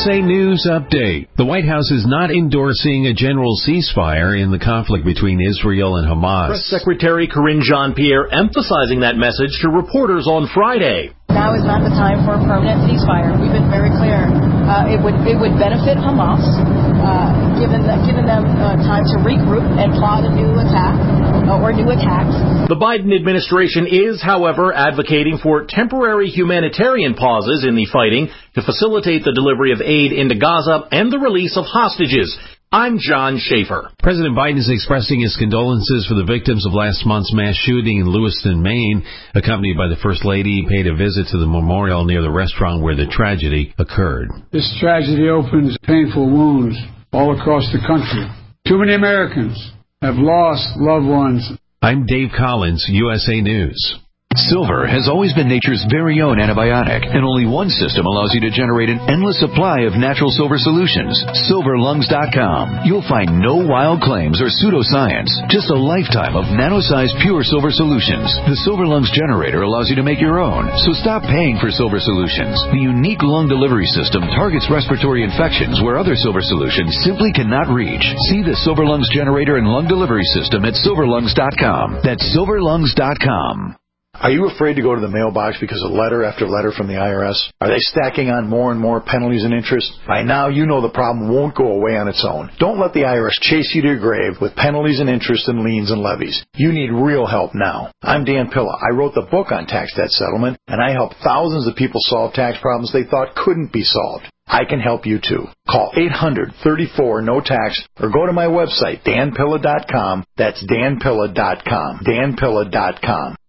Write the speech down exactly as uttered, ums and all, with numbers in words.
S A News Update. The White House is not endorsing a general ceasefire in the conflict between Israel and Hamas. Press Secretary Karine Jean-Pierre emphasizing that message to reporters on Friday. Now is not the time for a permanent ceasefire. We've been very clear. Uh, it would it would benefit Hamas, uh, given the, given them uh, time to regroup and plot a new attack uh, or new attacks. The Biden administration is, however, advocating for temporary humanitarian pauses in the fighting to facilitate the delivery of aid into Gaza and the release of hostages. I'm John Schaefer. President Biden is expressing his condolences for the victims of last month's mass shooting in Lewiston, Maine. Accompanied by the First Lady, he paid a visit to the memorial near the restaurant where the tragedy occurred. This tragedy opens painful wounds all across the country. Too many Americans have lost loved ones. I'm Dave Collins, U S A News. Silver has always been nature's very own antibiotic, and only one system allows you to generate an endless supply of natural silver solutions. silver lungs dot com. You'll find no wild claims or pseudoscience, just a lifetime of nano-sized pure silver solutions. The Silver Lungs generator allows you to make your own, so stop paying for silver solutions. The unique lung delivery system targets respiratory infections where other silver solutions simply cannot reach. See the Silver Lungs generator and lung delivery system at silver lungs dot com. That's silver lungs dot com. Are you afraid to go to the mailbox because of letter after letter from the I R S? Are they stacking on more and more penalties and interest? By now, you know the problem won't go away on its own. Don't let the I R S chase you to your grave with penalties and interest and liens and levies. You need real help now. I'm Dan Pilla. I wrote the book on tax debt settlement, and I help thousands of people solve tax problems they thought couldn't be solved. I can help you too. Call eight hundred, thirty-four, no tax or go to my website, dan pilla dot com. That's dan pilla dot com. dan pilla dot com.